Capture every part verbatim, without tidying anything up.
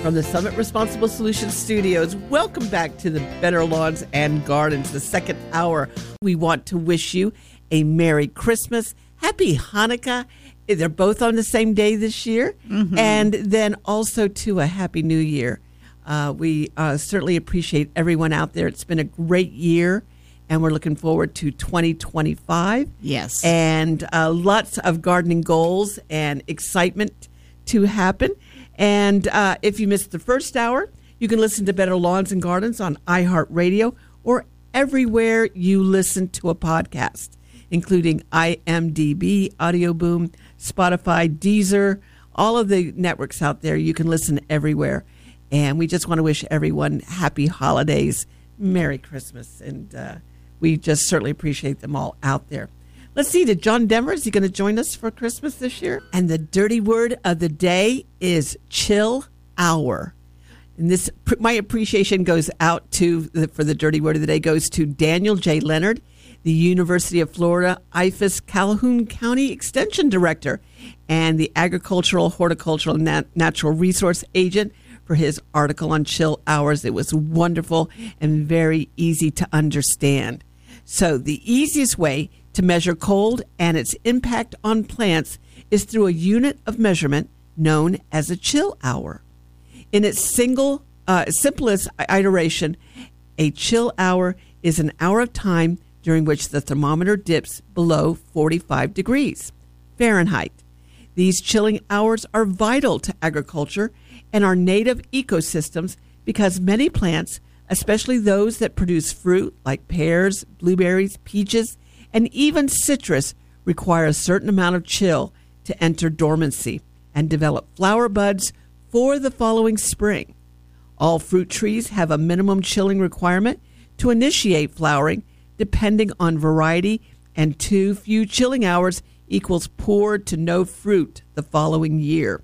From the Summit Responsible Solutions Studios, welcome back to the Better Lawns and Gardens, the second hour. We want to wish you a Merry Christmas, Happy Hanukkah. They're both on the same day this year, mm-hmm. and then also to a Happy New Year. Uh, we uh, certainly appreciate everyone out there. It's been a great year, and we're looking forward to twenty twenty-five. Yes. And uh, lots of gardening goals and excitement to happen. And uh, if you missed the first hour, you can listen to Better Lawns and Gardens on iHeartRadio or everywhere you listen to a podcast, including I M D B, Audio Boom, Spotify, Deezer, all of the networks out there. You can listen everywhere. And we just want to wish everyone happy holidays, Merry Christmas. And uh, we just certainly appreciate them all out there. Let's see, did John Denver, is he going to join us for Christmas this year? And the dirty word of the day is chill hour. And this, my appreciation goes out to, the, for the dirty word of the day, goes to Daniel J. Leonard, the University of Florida I F A S Calhoun County Extension Director and the Agricultural, Horticultural, and Nat- Natural Resource Agent, for his article on chill hours. It was wonderful and very easy to understand. So the easiest way to measure cold and its impact on plants is through a unit of measurement known as a chill hour. In its single, uh, simplest iteration, a chill hour is an hour of time during which the thermometer dips below forty-five degrees Fahrenheit. These chilling hours are vital to agriculture and our native ecosystems because many plants, especially those that produce fruit like pears, blueberries, peaches, and even citrus, require a certain amount of chill to enter dormancy and develop flower buds for the following spring. All fruit trees have a minimum chilling requirement to initiate flowering, depending on variety, and too few chilling hours equals poor to no fruit the following year.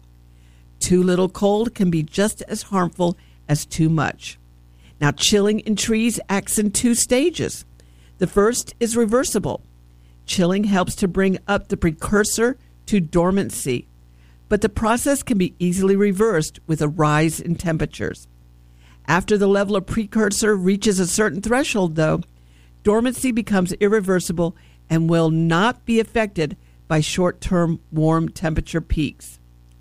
Too little cold can be just as harmful as too much. Now, chilling in trees acts in two stages. The first is reversible. Chilling helps to bring up the precursor to dormancy, but the process can be easily reversed with a rise in temperatures. After the level of precursor reaches a certain threshold, though, dormancy becomes irreversible and will not be affected by short-term warm temperature peaks.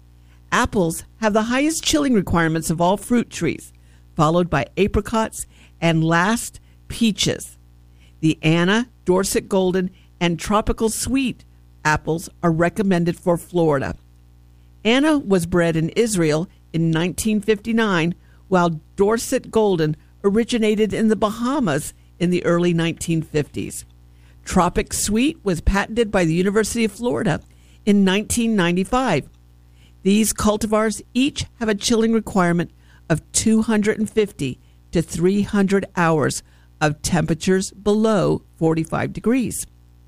Apples have the highest chilling requirements of all fruit trees, followed by apricots, and last, peaches. The Anna, Dorset Golden, and Tropical Sweet apples are recommended for Florida. Anna was bred in Israel in nineteen fifty-nine, while Dorset Golden originated in the Bahamas in the early nineteen fifties. Tropic Sweet was patented by the University of Florida in nineteen ninety-five. These cultivars each have a chilling requirement of two hundred fifty to three hundred hours of temperatures below forty-five degrees.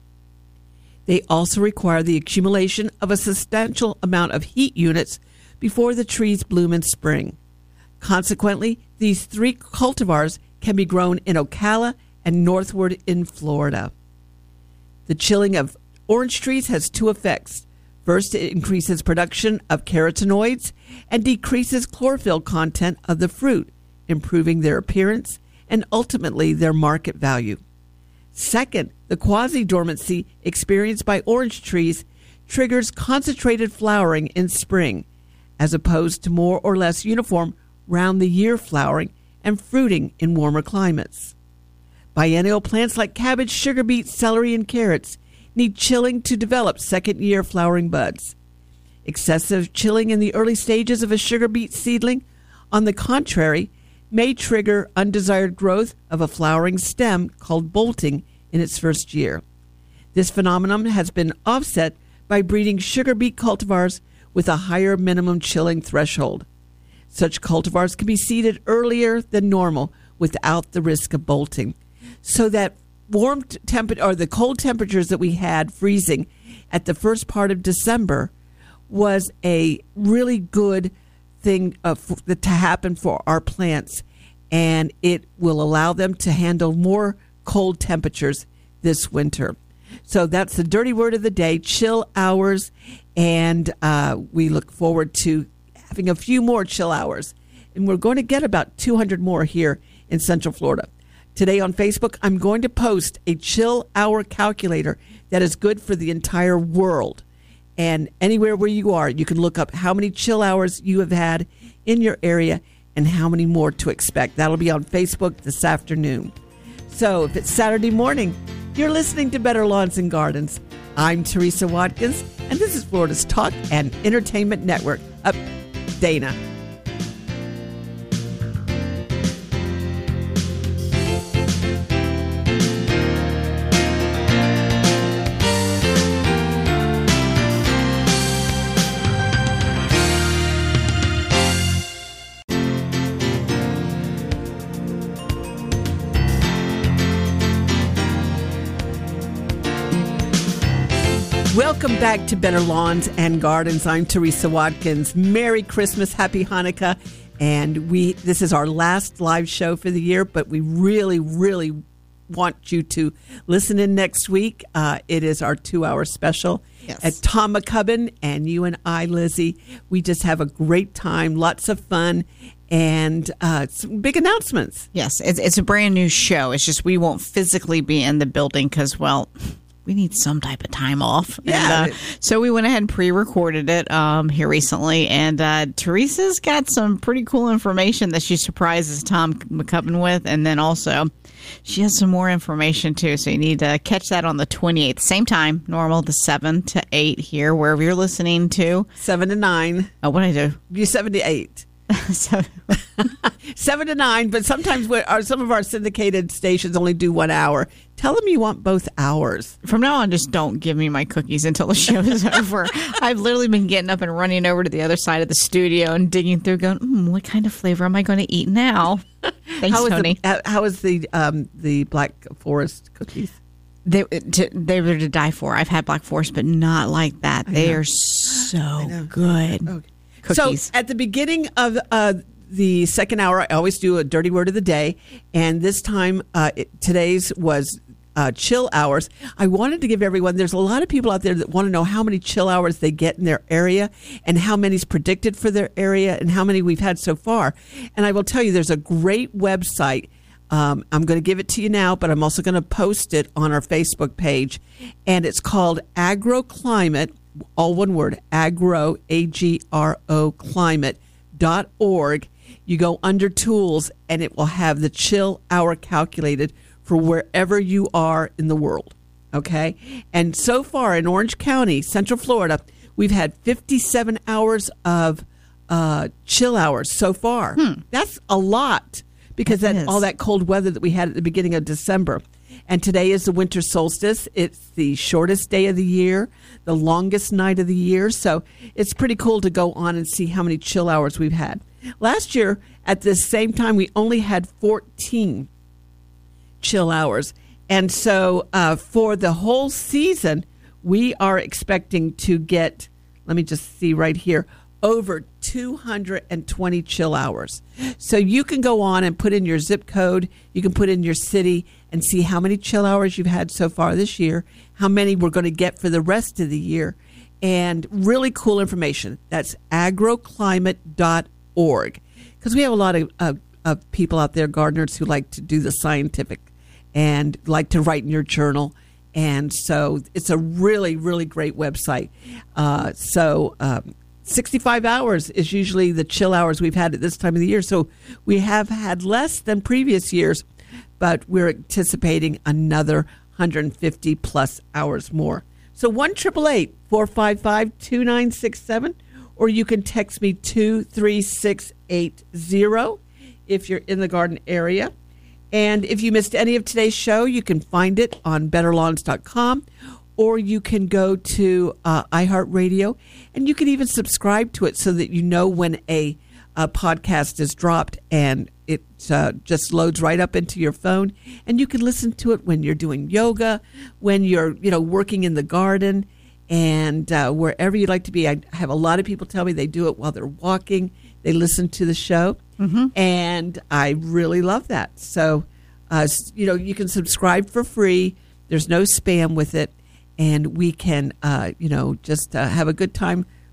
They also require the accumulation of a substantial amount of heat units before the trees bloom in spring. Consequently, these three cultivars can be grown in Ocala and northward in Florida. The chilling of orange trees has two effects. First, it increases production of carotenoids and decreases chlorophyll content of the fruit, improving their appearance and ultimately their market value. Second, the quasi-dormancy experienced by orange trees triggers concentrated flowering in spring, as opposed to more or less uniform round-the-year flowering and fruiting in warmer climates. Biennial plants like cabbage, sugar beet, celery, and carrots need chilling to develop second-year flowering buds. Excessive chilling in the early stages of a sugar beet seedling, on the contrary, may trigger undesired growth of a flowering stem called bolting in its first year. This phenomenon has been offset by breeding sugar beet cultivars with a higher minimum chilling threshold. Such cultivars can be seeded earlier than normal without the risk of bolting, so that warm temperature or the cold temperatures that we had freezing at the first part of December was a really good thing uh, for, to happen for our plants, and it will allow them to handle more cold temperatures this winter. So that's the dirty word of the day, chill hours, and uh, we look forward to having a few more chill hours and we're going to get about two hundred more here in Central Florida. Today on Facebook, I'm going to post a chill hour calculator that is good for the entire world. And anywhere where you are, you can look up how many chill hours you have had in your area and how many more to expect. That'll be on Facebook this afternoon. So if it's Saturday morning, you're listening to Better Lawns and Gardens. I'm Teresa Watkins, and this is Florida's Talk and Entertainment Network. Up, Dana. Welcome back to Better Lawns and Gardens. I'm Teresa Watkins. Merry Christmas, Happy Hanukkah. And we this is our last live show for the year, but we really, really want you to listen in next week. Uh, it is our two-hour special yes. at Tom McCubbin, and you and I, Lizzie, we just have a great time, lots of fun, and uh, some big announcements. Yes, it's, it's a brand new show. It's just we won't physically be in the building because, well, we need some type of time off. Yeah. And, uh, so we went ahead and pre-recorded it um, here recently. And uh, Teresa's got some pretty cool information that she surprises Tom McCubbin with. And then also she has some more information, too. So you need to catch that on the twenty-eighth. Same time, normal, the seven to eight here, wherever you're listening to. seven to nine. Oh, what did I do? You seven to eight. so, Seven to nine, but sometimes we our, some of our syndicated stations only do one hour. Tell them you want both hours. From now on, just don't give me my cookies until the show is over. I've literally been getting up and running over to the other side of the studio and digging through, going, mm, what kind of flavor am I going to eat now? Thanks, how Tony. The, how is the um, the Black Forest cookies? They to, they were to die for. I've had Black Forest, but not like that. They are so good. Okay. Cookies. So at the beginning of uh, the second hour, I always do a dirty word of the day. And this time, uh, it, today's was uh, chill hours. I wanted to give everyone, there's a lot of people out there that want to know how many chill hours they get in their area and how many's predicted for their area and how many we've had so far. And I will tell you, there's a great website. Um, I'm going to give it to you now, but I'm also going to post it on our Facebook page. And it's called AgroClimate. All one word, agro, A G R O, climate dot org. You go under tools and it will have the chill hour calculated for wherever you are in the world. Okay. And so far in Orange County, Central Florida, we've had fifty-seven hours of uh, chill hours so far. Hmm. That's a lot because that, all that cold weather that we had at the beginning of December. And today is the winter solstice. It's the shortest day of the year, the longest night of the year. So it's pretty cool to go on and see how many chill hours we've had. Last year, at the same time, we only had fourteen chill hours. And so uh, for the whole season, we are expecting to get, let me just see right here, over two hundred twenty chill hours. So you can go on and put in your zip code, you can put in your city and see how many chill hours you've had so far this year, how many we're going to get for the rest of the year, and really cool information. That's agroclimate dot org. Because we have a lot of, of, of people out there, gardeners, who like to do the scientific and like to write in your journal. And so it's a really, really great website. Uh, so um, sixty-five hours is usually the chill hours we've had at this time of the year. So we have had less than previous years, but we're anticipating another one hundred fifty plus hours more. So one eight eight eight, four five five, two nine six seven, or you can text me two three six eight zero if you're in the garden area. And if you missed any of today's show, you can find it on better lawns dot com, or you can go to uh, iHeartRadio, and you can even subscribe to it so that you know when a, a podcast is dropped, and it uh, just loads right up into your phone, and you can listen to it when you're doing yoga, when you're you know working in the garden, and uh, wherever you'd like to be. I have a lot of people tell me they do it while they're walking. They listen to the show, mm-hmm. and I really love that. So, uh, you know, you can subscribe for free. There's no spam with it, and we can, uh, you know, just uh, have a good time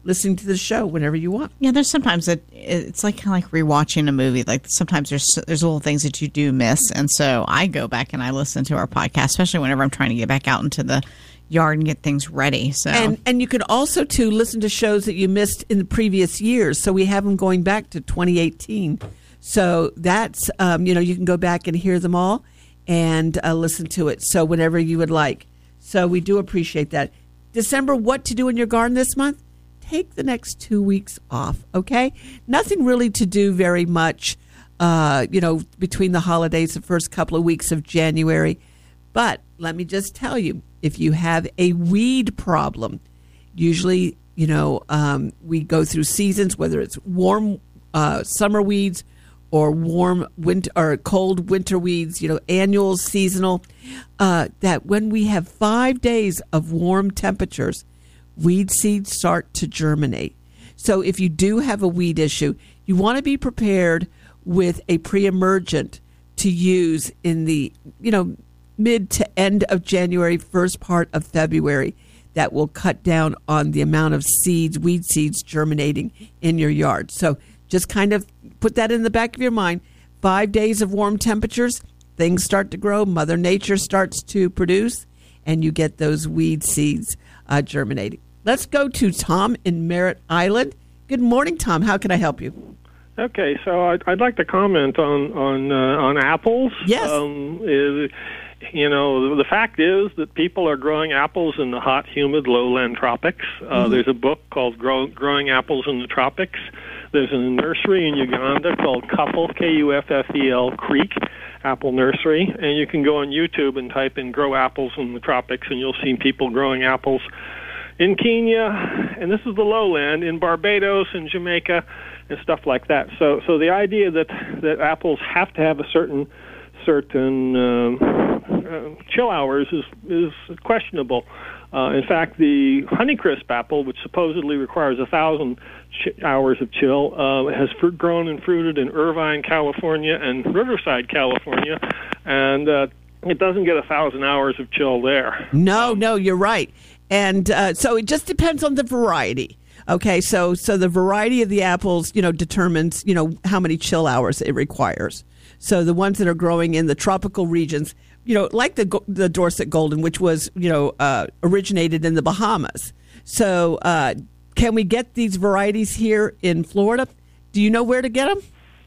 listening to the show whenever you want. Yeah, there's sometimes that it's like kind of like rewatching a movie. Like sometimes there's there's little things that you do miss, and so I go back and I listen to our podcast, especially whenever I'm trying to get back out into the yard and get things ready. So and and you can also too listen to shows that you missed in the previous years. So we have them going back to twenty eighteen. So that's um, you know you can go back and hear them all and uh, listen to it. So whenever you would like. So we do appreciate that. December, what to do in your garden this month? Take the next two weeks off. Okay, nothing really to do very much. Uh, you know between the holidays, the first couple of weeks of January. But let me just tell you, if you have a weed problem, usually, you know, um, we go through seasons, whether it's warm uh, summer weeds or warm winter or cold winter weeds, you know, annual, seasonal, uh, that when we have five days of warm temperatures, weed seeds start to germinate. So if you do have a weed issue, you want to be prepared with a pre-emergent to use in the, you know, mid to end of January, first part of February, that will cut down on the amount of seeds, weed seeds germinating in your yard. So just kind of put that in the back of your mind. Five days of warm temperatures, things start to grow, Mother Nature starts to produce, and you get those weed seeds uh, germinating. Let's go to Tom in Merritt Island. Good morning, Tom. How can I help you? Okay, so I'd, I'd like to comment on on uh, on apples. Yes. Um, is, You know, the fact is that people are growing apples in the hot, humid, lowland tropics. Uh, mm-hmm. There's a book called Grow, Growing Apples in the Tropics. There's a nursery in Uganda called Kuffel, K U F F E L, Creek Apple Nursery. And you can go on YouTube and type in Grow Apples in the Tropics, and you'll see people growing apples in Kenya, and this is the lowland, in Barbados and Jamaica and stuff like that. So so the idea that, that apples have to have a certain certain um, uh, chill hours is is questionable. Uh, in fact, the Honeycrisp apple, which supposedly requires a thousand ch- hours of chill, uh, has fr- grown and fruited in Irvine, California, and Riverside, California, and uh, it doesn't get a thousand hours of chill there. No, no, you're right, and uh, so it just depends on the variety. Okay, so so the variety of the apples, you know, determines you know how many chill hours it requires. So the ones that are growing in the tropical regions, you know, like the the Dorset Golden, which was, you know, uh, originated in the Bahamas. So uh, can we get these varieties here in Florida? Do you know where to get them?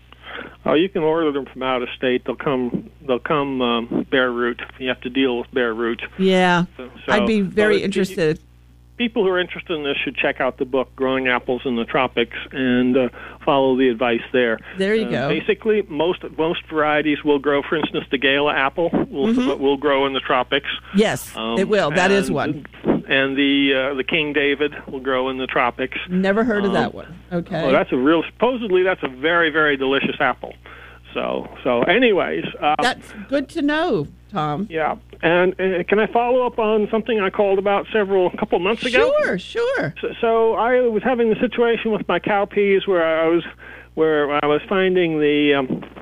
Oh, you can order them from out of state. They'll come. They'll come um, bare root. You have to deal with bare root. Yeah, so, I'd be very so interested. It, people who are interested in this should check out the book Growing Apples in the Tropics and uh, follow the advice there. There you uh, go. Basically, most most varieties will grow. For instance, the Gala apple will, mm-hmm. will grow in the tropics. Yes, um, it will. That is one. And the uh, the King David will grow in the tropics. Never heard um, of that one. Okay. Well, that's a real. Supposedly, that's a very very delicious apple. So so, anyways, uh, that's good to know, Tom. Yeah, and uh, can I follow up on something I called about several a couple months ago? Sure, sure. So, so I was having the situation with my cowpeas where I was where I was finding the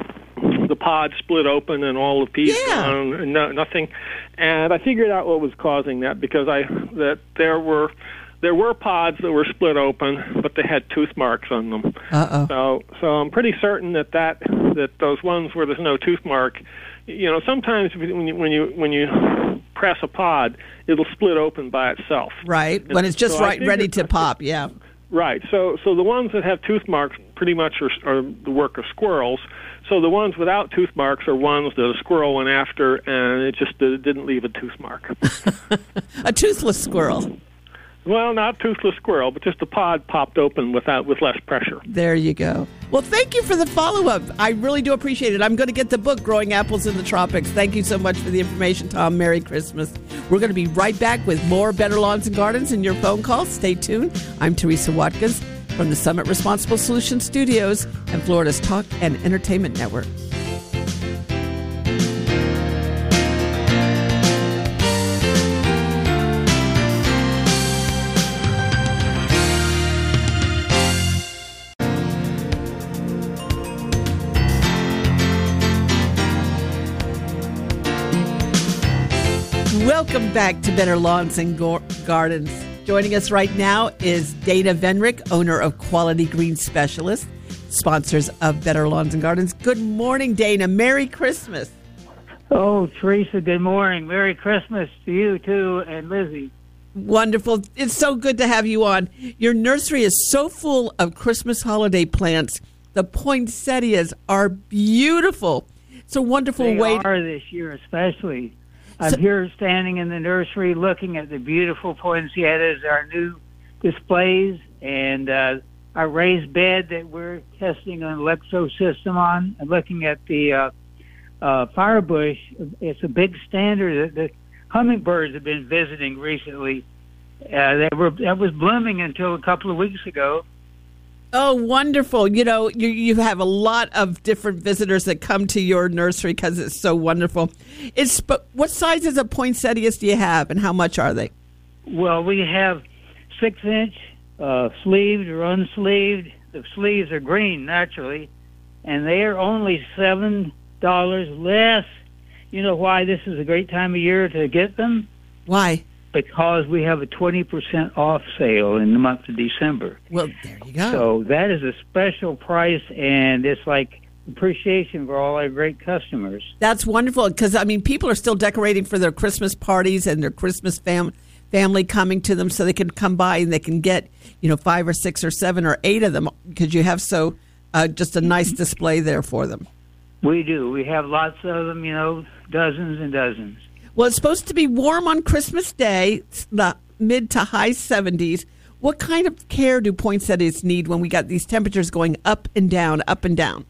um, the pod split open and all the peas yeah. gone and no, nothing, and I figured out what was causing that because I that there were. There were pods that were split open, but they had tooth marks on them. Uh-oh. So, so I'm pretty certain that, that that those ones where there's no tooth mark, you know, sometimes when you when you when you press a pod, it'll split open by itself. Right. And when it's just so right ready to pop. Yeah. Right. So, so the ones that have tooth marks pretty much are, are the work of squirrels. So the ones without tooth marks are ones that a squirrel went after, and it just uh, didn't leave a tooth mark. A toothless squirrel. Well, not toothless squirrel, but just the pod popped open without with less pressure. There you go. Well, thank you for the follow-up. I really do appreciate it. I'm going to get the book, Growing Apples in the Tropics. Thank you so much for the information, Tom. Merry Christmas. We're going to be right back with more Better Lawns and Gardens and your phone calls. Stay tuned. I'm Teresa Watkins from the Summit Responsible Solutions Studios and Florida's Talk and Entertainment Network. Welcome back to Better Lawns and Go- Gardens. Joining us right now is Dana Venrick, owner of Quality Green Specialist, sponsors of Better Lawns and Gardens. Good morning, Dana. Merry Christmas. Oh, Teresa, good morning. Merry Christmas to you, too, and Lizzie. Wonderful. It's so good to have you on. Your nursery is so full of Christmas holiday plants. The poinsettias are beautiful. It's a wonderful they way. They are this year, especially. I'm So, here standing in the nursery looking at the beautiful poinsettias, our new displays, and uh, our raised bed that we're testing an electro system on, and looking at the uh, uh, firebush. It's a big standard that the hummingbirds have been visiting recently. Uh, they were that was blooming until a couple of weeks ago. Oh, wonderful. You know, you, you have a lot of different visitors that come to your nursery because it's so wonderful. It's but what sizes of poinsettias do you have, and how much are they? Well, we have six-inch uh, sleeved or unsleeved. The sleeves are green, naturally, and they are only seven dollars less. You know why this is a great time of year to get them? Why? Because we have a twenty percent off sale in the month of December. Well, there you go. So that is a special price, and it's like appreciation for all our great customers. That's wonderful because, I mean, people are still decorating for their Christmas parties and their Christmas fam- family coming to them so they can come by and they can get, you know, five or six or seven or eight of them because you have so uh, just a nice display there for them. We do. We have lots of them, you know, dozens and dozens. Well, it's supposed to be warm on Christmas Day, it's the mid to high seventies. What kind of care do poinsettias need when we got these temperatures going up and down, up and down?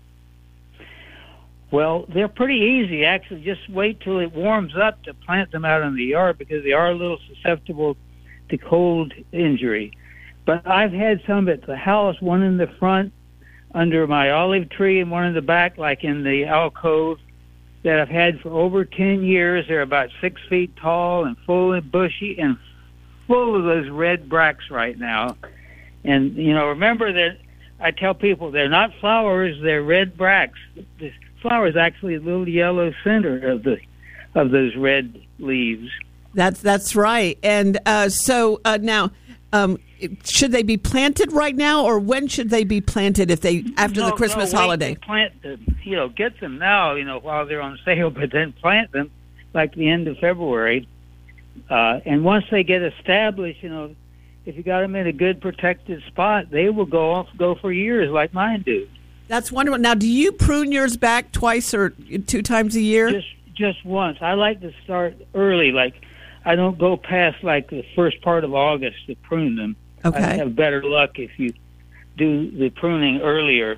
Well, they're pretty easy, actually. Just wait till it warms up to plant them out in the yard because they are a little susceptible to cold injury. But I've had some at the house, one in the front under my olive tree and one in the back, like in the alcove, that I've had for over ten years. They're about six feet tall and full and bushy and full of those red bracts right now. And, you know, remember that I tell people they're not flowers, they're red bracts. The flower is actually a little yellow center of the of those red leaves. That's that's right. And uh, so uh, now, um, should they be planted right now, or when should they be planted if they after no, the Christmas no, wait holiday? To plant them, you know, get them now, you know, while they're on sale, but then plant them like the end of February. Uh, and once they get established, you know, if you got them in a good protected spot, they will go off, go for years like mine do. That's wonderful. Now, do you prune yours back twice or two times a year? Just just once. I like to start early. Like, I don't go past like the first part of August to prune them. Okay. I have better luck if you do the pruning earlier.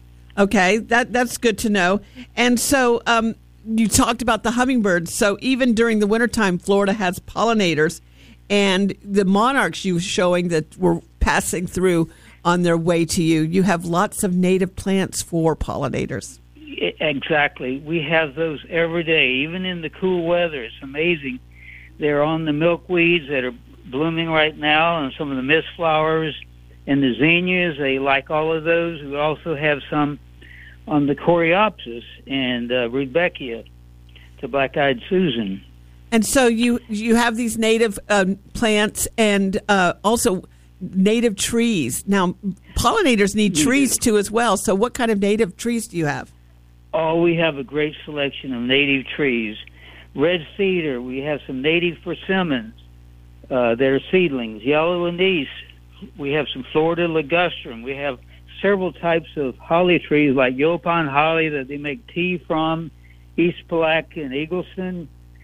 Okay, that that's good to know. And so um, you talked about the hummingbirds. So even during the wintertime, Florida has pollinators, and the monarchs you were showing that were passing through on their way to you. You have lots of native plants for pollinators. Exactly. We have those every day, even in the cool weather. It's amazing. They're on the milkweeds that are blooming right now, and some of the mist flowers and the zinnias. They like all of those. We also have some on the coreopsis and uh, rudbeckia, the black-eyed Susan. And so you you have these native um, plants and uh, also native trees. Now, pollinators need trees too as well. So what kind of native trees do you have? Oh, we have a great selection of native trees. Red cedar. We have some native persimmons. Uh, they're seedlings. Yellow anise. We have some Florida ligustrum. We have several types of holly trees like Yaupon holly that they make tea from, East Palatka and Eagleston,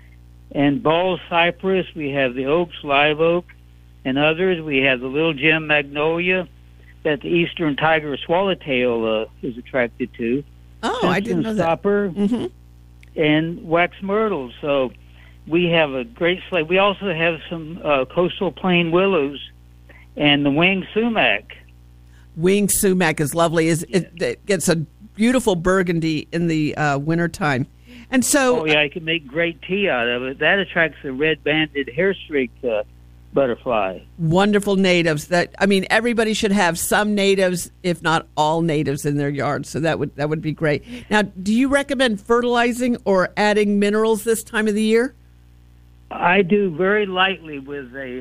and ball cypress. We have the oaks, live oak, and others. We have the little gem magnolia that the eastern tiger swallowtail uh, is attracted to. Oh, I didn't know that. Stopper Mm-hmm. and wax myrtle. So we have a great slate. We also have some uh, coastal plain willows and the winged sumac. Winged sumac is lovely. Is it, it gets a beautiful burgundy in the uh, wintertime. And so, Oh, yeah, I can make great tea out of it. That attracts the red-banded hair-streak uh, butterfly. wonderful natives. That I mean, everybody should have some natives, if not all natives, in their yard. So that would that would be great. Now, do you recommend fertilizing or adding minerals this time of the year? I do very lightly with a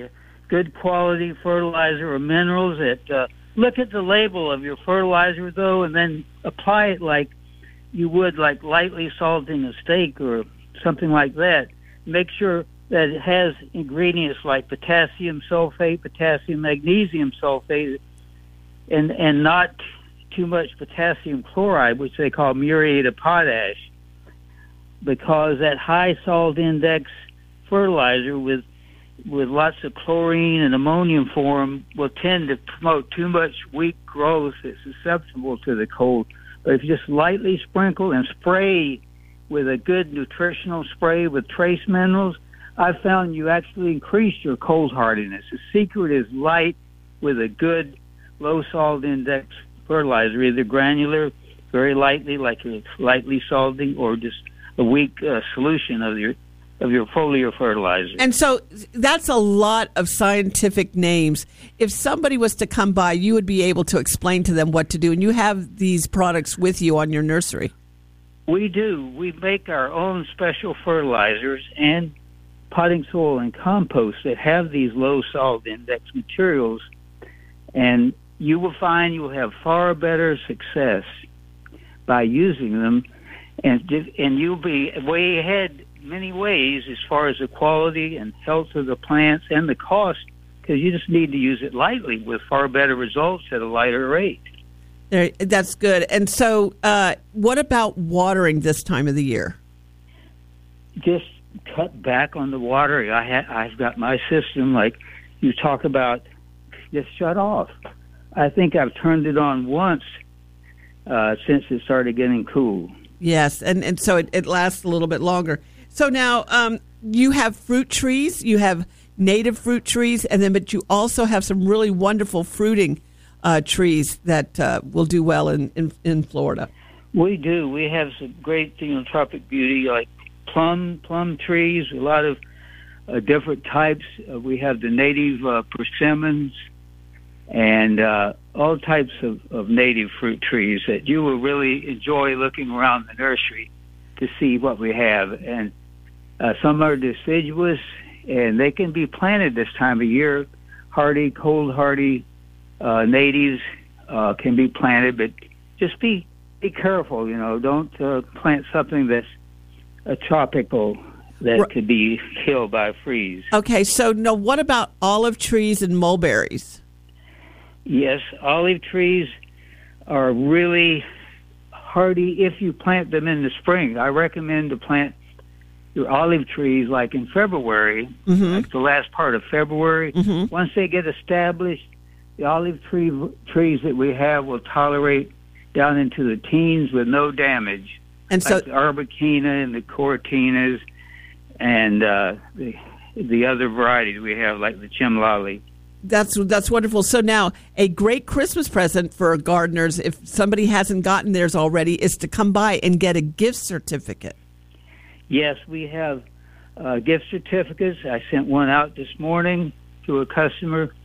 good quality fertilizer or minerals. That uh, look at the label of your fertilizer, though, and then apply it like you would like lightly salting a steak or something like that. Make sure that it has ingredients like potassium sulfate, potassium magnesium sulfate, and and not too much potassium chloride, which they call muriate of potash, because that high salt index fertilizer with with lots of chlorine and ammonium form will tend to promote too much weak growth that's susceptible to the cold. But if you just lightly sprinkle and spray with a good nutritional spray with trace minerals, I've found you actually increase your cold hardiness. The secret is light with a good low salt index fertilizer, either granular, very lightly, like a lightly salting, or just a weak uh, solution of your of your foliar fertilizer. And so that's a lot of scientific names. If somebody was to come by, you would be able to explain to them what to do, and you have these products with you on your nursery. We do. We make our own special fertilizers and potting soil and compost that have these low salt index materials, and you will find you will have far better success by using them, and and you'll be way ahead many ways as far as the quality and health of the plants and the cost, because you just need to use it lightly with far better results at a lighter rate. There, that's good. And so uh, what about watering this time of the year? Just cut back on the water. I ha- I've got my system, like you talk about, just shut off. I think I've turned it on once uh, since it started getting cool. Yes, and, and so it, it lasts a little bit longer. So now um, you have fruit trees, you have native fruit trees, and then but you also have some really wonderful fruiting uh, trees that uh, will do well in, in, in Florida. We do. We have some great, you know, tropic beauty, like plum plum trees, a lot of uh, different types. Uh, we have the native uh, persimmons and uh, all types of, of native fruit trees that you will really enjoy looking around the nursery to see what we have. And uh, some are deciduous, and they can be planted this time of year. Hardy, cold hardy uh, natives uh, can be planted, but just be be careful. You know, don't uh, plant something that's a tropical that right. could be killed by a freeze. Okay, so now what about olive trees and mulberries? Yes, olive trees are really hardy if you plant them in the spring. I recommend to plant your olive trees like in February, mm-hmm. like the last part of February. Mm-hmm. Once they get established, the olive tree trees that we have will tolerate down into the teens with no damage. And so like the Arbequina and the Cortinas and uh, the, the other varieties we have, like the Chimlali. That's that's wonderful. So now, a great Christmas present for gardeners, if somebody hasn't gotten theirs already, is to come by and get a gift certificate. Yes, we have uh, gift certificates. I sent one out this morning to a customer,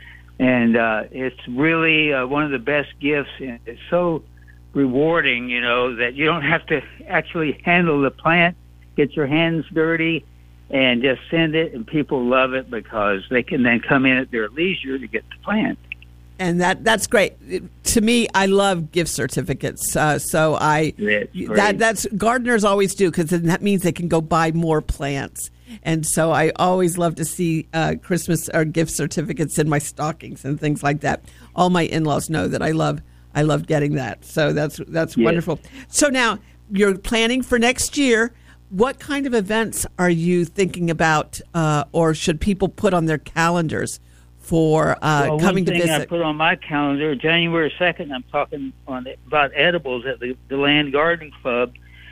and uh, it's really uh, one of the best gifts. And it's so rewarding, you know, that you don't have to actually handle the plant, get your hands dirty, and just send it, and people love it because they can then come in at their leisure to get the plant. And that that's great. It, to me, I love gift certificates. Uh, so I That's that that's gardeners always do, because that means they can go buy more plants. And so I always love to see uh, Christmas or gift certificates in my stockings and things like that. All my in-laws know that I love I love getting that. So that's that's Yes. wonderful. So now you're planning for next year. What kind of events are you thinking about, uh, or should people put on their calendars for uh, well, coming one to thing visit? I put on my calendar, January second, I'm talking on about edibles at the, the Land Garden Club.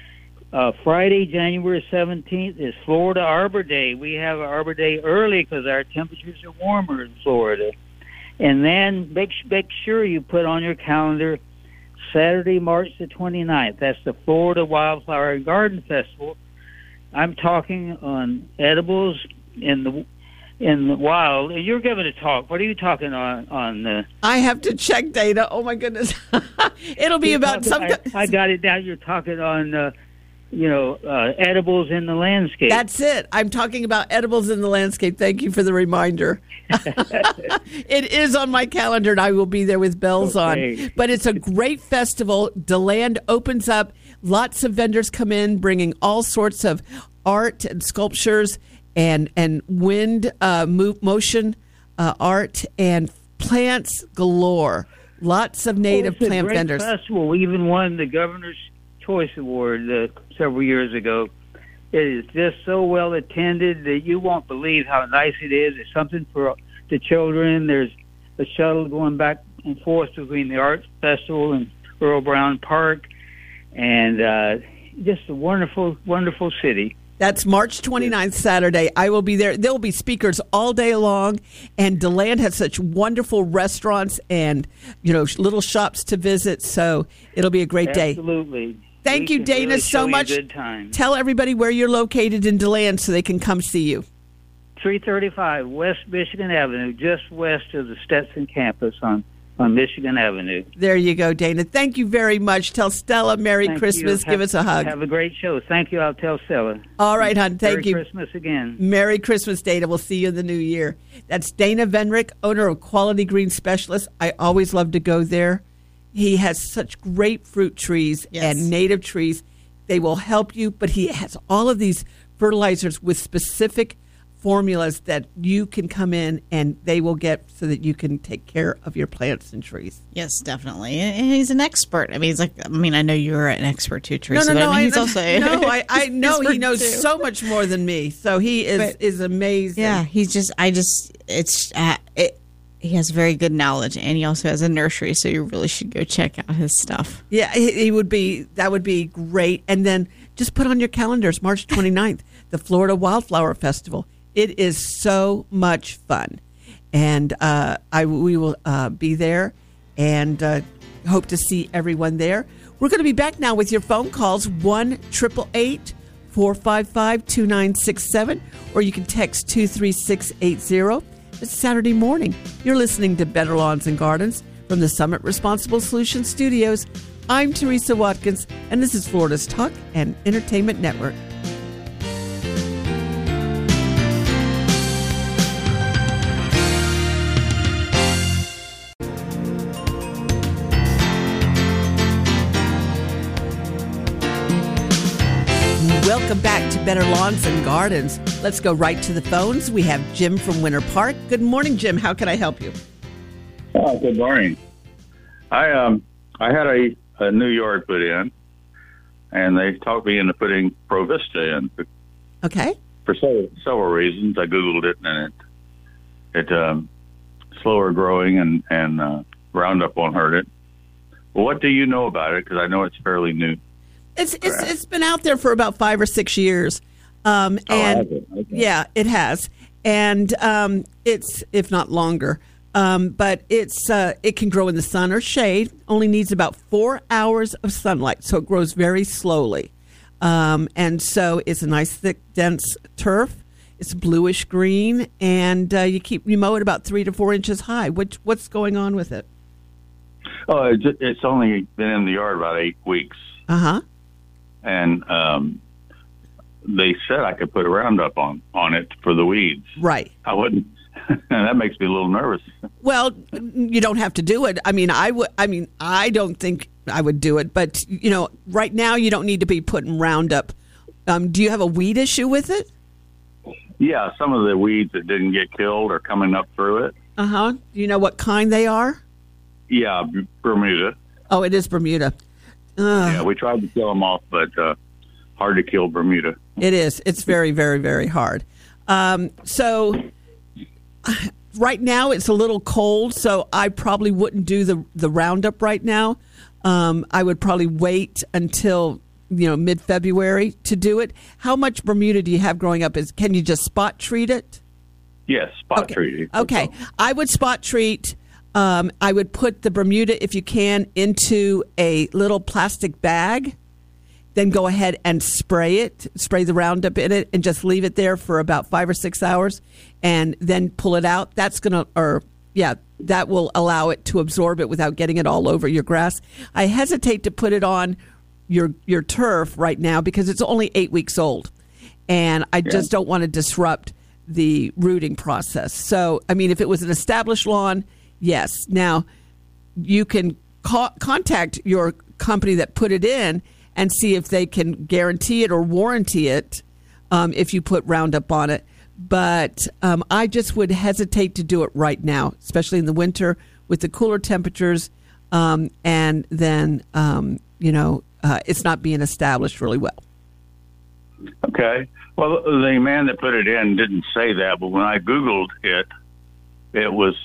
Uh, Friday, January seventeenth, is Florida Arbor Day. We have Arbor Day early because our temperatures are warmer in Florida. And then make, make sure you put on your calendar Saturday, March the twenty-ninth. That's the Florida Wildflower and Garden Festival. I'm talking on edibles in the in the wild. And you're giving a talk. What are you talking on? on uh, I have to check data. Oh my goodness! It'll be about talking, some. I, I got it down. You're talking on uh, you know, uh, edibles in the landscape. That's it. I'm talking about edibles in the landscape. Thank you for the reminder. It is on my calendar, and I will be there with bells okay. on. But it's a great festival. DeLand opens up. Lots of vendors come in, bringing all sorts of art and sculptures and and wind uh, move, motion uh, art and plants galore. Lots of native oh, plant it's a great vendors. Festival. We even won the Governor's Choice Award uh, several years ago. It is just so well attended that you won't believe how nice it is. It's something for the children. There's a shuttle going back and forth between the Arts Festival and Earl Brown Park, and uh, just a wonderful, wonderful city. That's March twenty-ninth, Saturday. I will be there. There will be speakers all day long, and DeLand has such wonderful restaurants and, you know, little shops to visit, so it'll be a great day. Absolutely. Thank we you, Dana, really so much. Good time. Tell everybody where you're located in DeLand so they can come see you. three thirty-five West Michigan Avenue, just west of the Stetson campus on on Michigan Avenue. There you go, Dana. Thank you very much. Tell Stella Merry Thank Christmas. Have, Give us a hug. Have a great show. Thank you. I'll tell Stella. All right, hon. Thank Merry you. Merry Christmas again. Merry Christmas, Dana. We'll see you in the new year. That's Dana Venrick, owner of Quality Green Specialist. I always love to go there. He has such great fruit trees Yes. and native trees. They will help you, but he has all of these fertilizers with specific formulas that you can come in and they will get so that you can take care of your plants and trees. Yes, definitely. And he's an expert. I mean, he's like, I mean, I know you're an expert too, Teresa. No, no, no. But I mean, he's I, also no, I, I know he knows too. so much more than me. So he is But, is amazing. Yeah, he's just, I just, it's, uh, it, he has very good knowledge, and he also has a nursery, so you really should go check out his stuff. Yeah, he, he would be, that would be great. And then just put on your calendars, March twenty-ninth, the Florida Wildflower Festival. It is so much fun. And uh, I, we will uh, be there and uh, hope to see everyone there. We're going to be back now with your phone calls, one eight eight eight, four five five, two nine six seven, or you can text two three six eight zero. It's Saturday morning. You're listening to Better Lawns and Gardens from the Summit Responsible Solutions Studios. I'm Teresa Watkins, and this is Florida's Talk and Entertainment Network. Welcome back to Better Lawns and Gardens. Let's go right to the phones. We have Jim from Winter Park. Good morning, Jim. How can I help you? Oh, good morning. I um I had a, a new yard put in, and they talked me into putting Provista in. Okay. For several, several reasons. I Googled it, and it it um, slower growing, and and uh, Roundup won't hurt it. Well, what do you know about it? Because I know it's fairly new. It's it's it's been out there for about five or six years, um, Oh, and has it? Okay. yeah, it has, and um, it's if not longer. Um, but it's uh, it can grow in the sun or shade. Only needs about four hours of sunlight, so it grows very slowly. Um, and so it's a nice, thick, dense turf. It's bluish green, and uh, you keep you mow it about three to four inches high. What what's going on with it? Oh, it, ju- it's only been in the yard about eight weeks, Uh huh. and um, they said I could put a Roundup on on it for the weeds. Right. I wouldn't. That makes me a little nervous. Well, you don't have to do it. I mean, I would. I mean, I don't think I would do it. But you know, right now you don't need to be putting Roundup. Um, do you have a weed issue with it? Yeah, some of the weeds that didn't get killed are coming up through it. Uh huh. Do you know what kind they are? Yeah, B- Bermuda. Oh, it is Bermuda. Ugh. Yeah, we tried to kill them off, but uh, hard to kill Bermuda. It is. It's very, very, very hard. Um, so right now it's a little cold, so I probably wouldn't do the the Roundup right now. Um, I would probably wait until you know mid February to do it. How much Bermuda do you have growing up? Is can you just spot treat it? Yes, spot Okay. treaty. Okay, I would spot treat. Um, I would put the Bermuda, if you can, into a little plastic bag. Then go ahead and spray it, spray the Roundup in it, and just leave it there for about five or six hours, and then pull it out. That's gonna, or yeah, that will allow it to absorb it without getting it all over your grass. I hesitate to put it on your your turf right now because it's only eight weeks old, and I Yeah. just don't want to disrupt the rooting process. So, I mean, if it was an established lawn, yes. Now, you can ca- contact your company that put it in and see if they can guarantee it or warranty it um, if you put Roundup on it. But um, I just would hesitate to do it right now, especially in the winter with the cooler temperatures, um, and then, um, you know, uh, it's not being established really well. Okay. Well, the man that put it in didn't say that, but when I Googled it, it was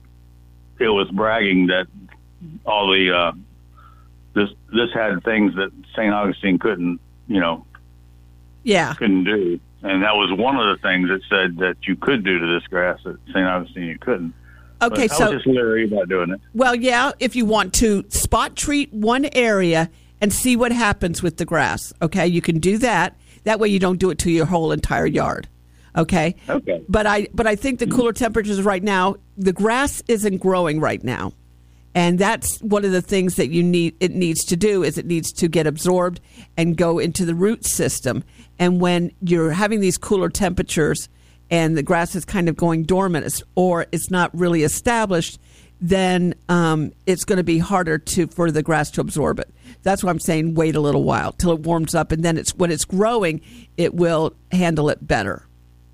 it was bragging that all the uh, this this had things that Saint Augustine couldn't, you know, Yeah. couldn't do, and that was one of the things that said that you could do to this grass that Saint Augustine you couldn't. Okay, But I so was just leery about doing it. well, yeah, if you want to spot treat one area and see what happens with the grass, okay, you can do that. That way you don't do it to your whole entire yard, okay? Okay. But I but I think the cooler temperatures right now, the grass isn't growing right now. And that's one of the things that you need it needs to do is it needs to get absorbed and go into the root system. And when you're having these cooler temperatures and the grass is kind of going dormant or it's not really established, then um, it's going to be harder to for the grass to absorb it. That's why I'm saying wait a little while till it warms up, and then it's when it's growing, it will handle it better.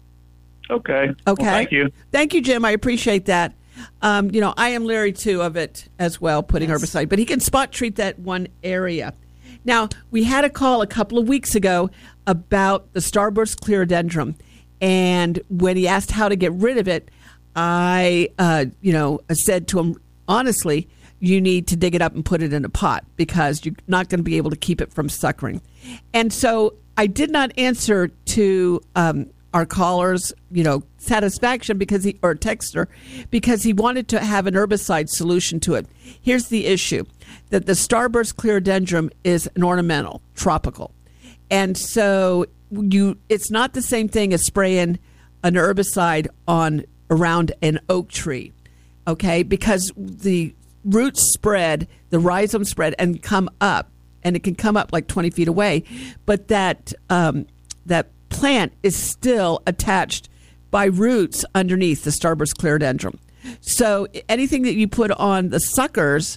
Okay. Okay. Well, thank you. Thank you, Jim. I appreciate that. Um, you know, I am leery too of it as well, putting Yes. herbicide, but he can spot treat that one area. Now, we had a call a couple of weeks ago about the starburst clerodendron, and when he asked how to get rid of it, I, uh, you know, said to him, honestly, you need to dig it up and put it in a pot because you're not going to be able to keep it from suckering. And so I did not answer to um, our caller's, you know, satisfaction because he, or texter, because he wanted to have an herbicide solution to it. Here's the issue, that the starburst clerodendron is an ornamental, tropical. And so you, it's not the same thing as spraying an herbicide on around an oak tree, okay? Because the roots spread, the rhizome spread, and come up, and it can come up like twenty feet away, but that um, that plant is still attached by roots underneath the starburst clerodendron. So anything that you put on the suckers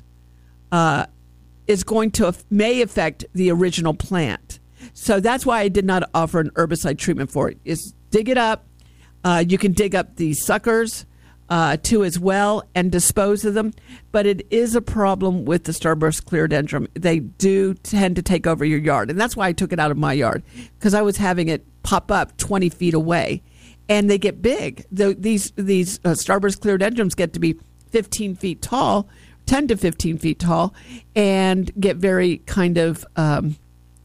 uh, is going to may affect the original plant. So that's why I did not offer an herbicide treatment for it. Is dig it up. Uh, you can dig up the suckers uh, too as well and dispose of them. But it is a problem with the starburst clerodendron. They do tend to take over your yard. And that's why I took it out of my yard, because I was having it pop up twenty feet away. And they get big. The, these these uh, starburst clerodendrons get to be fifteen feet tall, ten to fifteen feet tall, and get very kind of, um,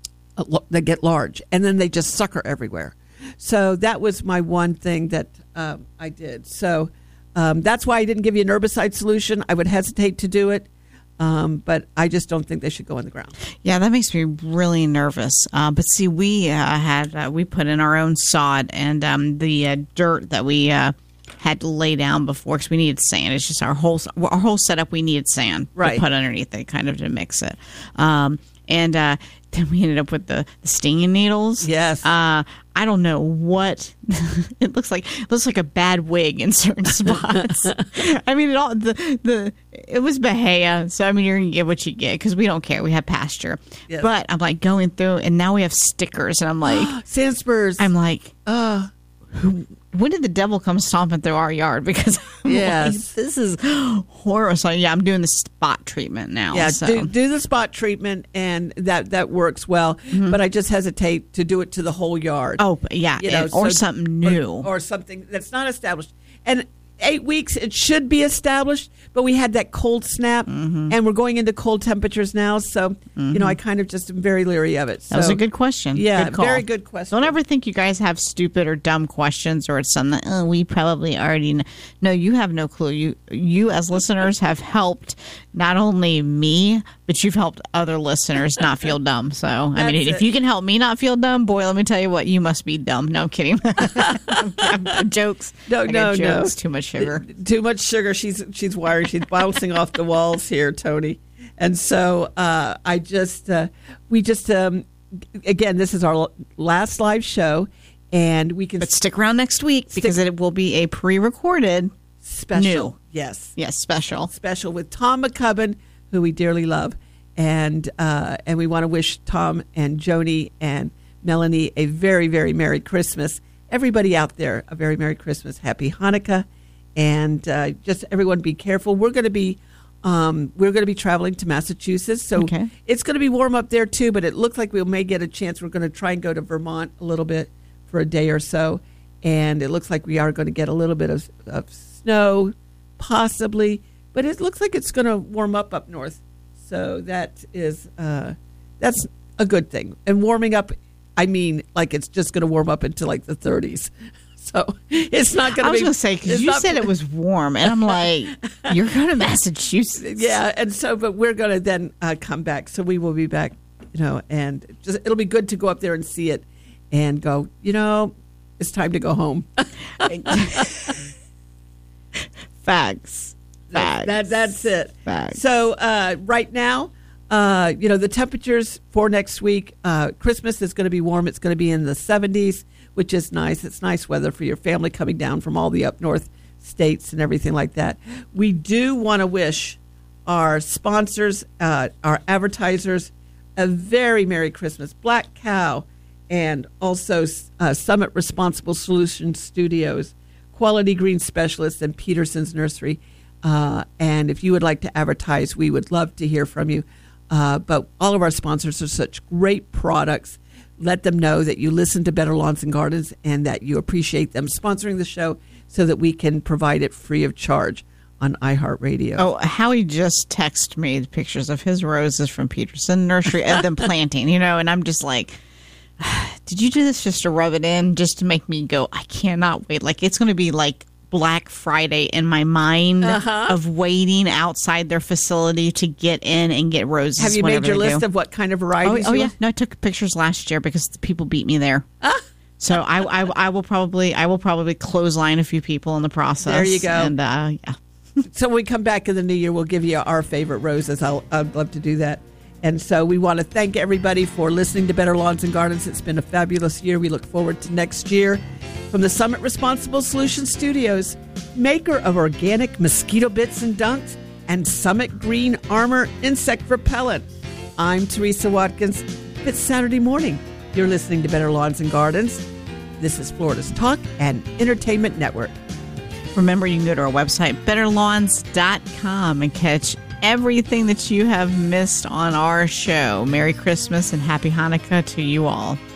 they get large. And then they just sucker everywhere. So that was my one thing that um, I did. So um, that's why I didn't give you an herbicide solution. I would hesitate to do it, um, but I just don't think they should go in the ground. Yeah, that makes me really nervous. Uh, but see, we uh, had uh, we put in our own sod, and um, the uh, dirt that we uh, had to lay down before, because we needed sand. It's just our whole our whole setup. We needed sand Right. to put underneath it, kind of to mix it. Um, and uh, then we ended up with the, the stinging needles. Yes. Uh, I don't know what it looks like. It looks like a bad wig in certain spots. I mean, it all the the it was Bahia, so I mean, you're gonna get what you get because we don't care. We have pasture, Yes. but I'm like going through, and now we have stickers, and I'm like, Sand spurs. I'm like, uh, when did the devil come stomping through our yard? Because I'm Yes. like, this is horrible. So yeah, I'm doing the spot treatment now. yeah, so. do, do the spot treatment, and that, that works well. But I just hesitate to do it to the whole yard. oh but yeah, You know, and- or so- something new. Or, or something that's not established. And eight weeks, it should be established, but we had that cold snap, Mm-hmm. and we're going into cold temperatures now. So, you know, I kind of just am very leery of it. So, That was a good question. Yeah, Good call. very good question. Don't ever think you guys have stupid or dumb questions, or it's something that, oh, we probably already know. No, you have no clue. You, you as listeners have helped not only me, but you've helped other listeners not feel dumb. So, I That's mean, it. if you can help me not feel dumb, boy, let me tell you what, you must be dumb. No, I'm kidding. Jokes. No, I got no, no. jokes. Too much sugar. Too much sugar. She's she's wired. She's bouncing off the walls here, Tony. And so uh, I just, uh, we just, um, again, this is our last live show, and we can But stick around next week because Stick- it will be a pre-recorded special, new. yes, Yes, special. special with Tom McCubbin, who we dearly love, and uh, and we want to wish Tom and Joni and Melanie a very, very Merry Christmas. Everybody out there, a very Merry Christmas, Happy Hanukkah, and uh, just everyone be careful. We're going to be um, we're going to be traveling to Massachusetts, so Okay. it's going to be warm up there too. But it looks like we may get a chance. We're going to try and go to Vermont a little bit for a day or so, and it looks like we are going to get a little bit of, of snow, possibly. But it looks like it's going to warm up up north, so that is uh, that's a good thing. And warming up, I mean, like it's just going to warm up into like the thirties. So it's not going to I was be. going to say, because it's you not- said it was warm, and I'm like, you're going to Massachusetts. Yeah, and so, but we're going to then uh, come back. So we will be back, you know, and just it'll be good to go up there and see it, and go. You know, it's time to go home. Facts. Facts. That that's it. Facts. So uh, right now, uh, you know, the temperatures for next week, uh, Christmas is going to be warm. It's going to be in the seventies, which is nice. It's nice weather for your family coming down from all the up north states and everything like that. We do want to wish our sponsors, uh, our advertisers, a very Merry Christmas. Black Cow, and also uh, Summit Responsible Solutions Studios, Quality Green Specialists, and Peterson's Nursery. Uh, and if you would like to advertise, we would love to hear from you. Uh, but all of our sponsors are such great products. Let them know that you listen to Better Lawns and Gardens and that you appreciate them sponsoring the show so that we can provide it free of charge on iHeartRadio. Oh, Howie just texted me the pictures of his roses from Peterson Nursery and them planting, you know, and I'm just like, did you do this just to rub it in, just to make me go, I cannot wait. Like, it's going to be like Black Friday in my mind Uh-huh. of waiting outside their facility to get in and get roses. Have you whenever made your they list do. of what kind of Oh, varieties? oh you yeah. want? No, I took pictures last year because the people beat me there. So I, I, I will probably, I will probably clothesline a few people in the process. There you go. And uh, yeah. So when we come back in the new year, we'll give you our favorite roses. I'll, I'd love to do that. And so we want to thank everybody for listening to Better Lawns and Gardens. It's been a fabulous year. We look forward to next year. From the Summit Responsible Solutions Studios, maker of organic mosquito bits and dunks, and Summit Green Armor Insect Repellent, I'm Teresa Watkins. It's Saturday morning. You're listening to Better Lawns and Gardens. This is Florida's Talk and Entertainment Network. Remember, you can go to our website, better lawns dot com, and catch everything that you have missed on our show. Merry Christmas and Happy Hanukkah to you all.